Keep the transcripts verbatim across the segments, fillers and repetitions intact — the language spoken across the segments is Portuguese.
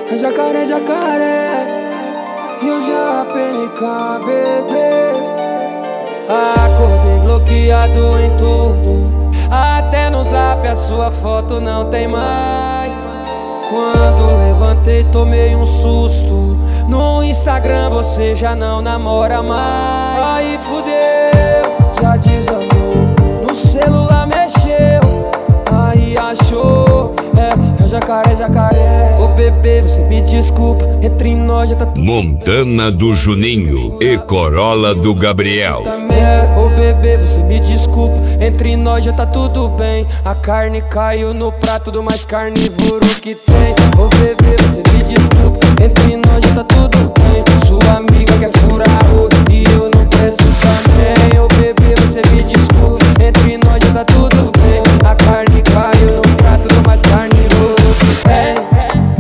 Jacaré, jacaré, eu já P N K, bebê. Acordei bloqueado em tudo, até no zap a sua foto não tem mais. Quando levantei tomei um susto, no Instagram você já não namora mais. Aí fudeu, já desandou, no celular mexeu, aí achou. É, é jacaré, jacaré. Ô bebê, você me desculpa, entre nós já tá tudo. Montana do Juninho e Corolla do Gabriel. Ô bebê, você me desculpa, entre nós já tá tudo bem. A carne caiu no prato do mais carnívoro que tem. Ô bebê, você me desculpa, entre nós já tá tudo bem. Sua amiga quer furar o e eu não presto também. Ô bebê, você me desculpa, entre nós já tá tudo bem. A carne caiu no prato do mais carnívoro que tem.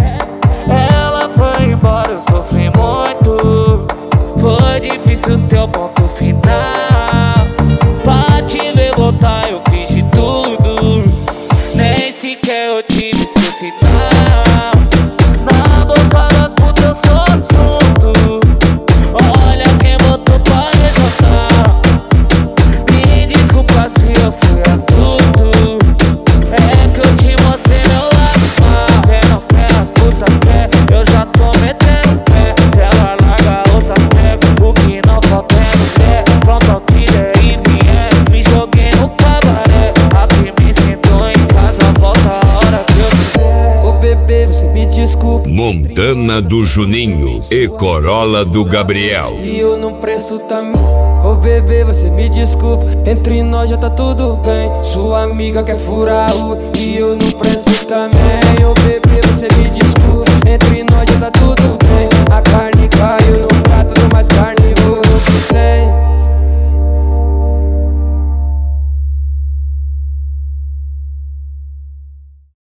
Ela foi embora, eu sofri muito. Foi difícil teu ponto final. Pra te ver voltar eu fiz de tudo, nem sequer eu tive seu sinal. Na boca das putas eu sou assunto. Olha quem botou pra resoltar. Me desculpa se eu fui astuto, é que eu te mostrei meu lado mal. Cê não quer, as putas quer, eu já tô metendo pé. Se ela larga a outra pega, o que não falta é mulher. Pronto ao que der e vier, me joguei no cabaré. Aqui me sinto em casa, volta a hora que eu quiser. Ô bebê, você me desculpa, Montana do Juninho e Corolla do Gabriel. e eu não presto também. Ô bebê, você me desculpa, entre nós já tá tudo bem. Sua amiga quer furar o e eu não presto também. Ô bebê, você me desculpa, entre nós já tá tudo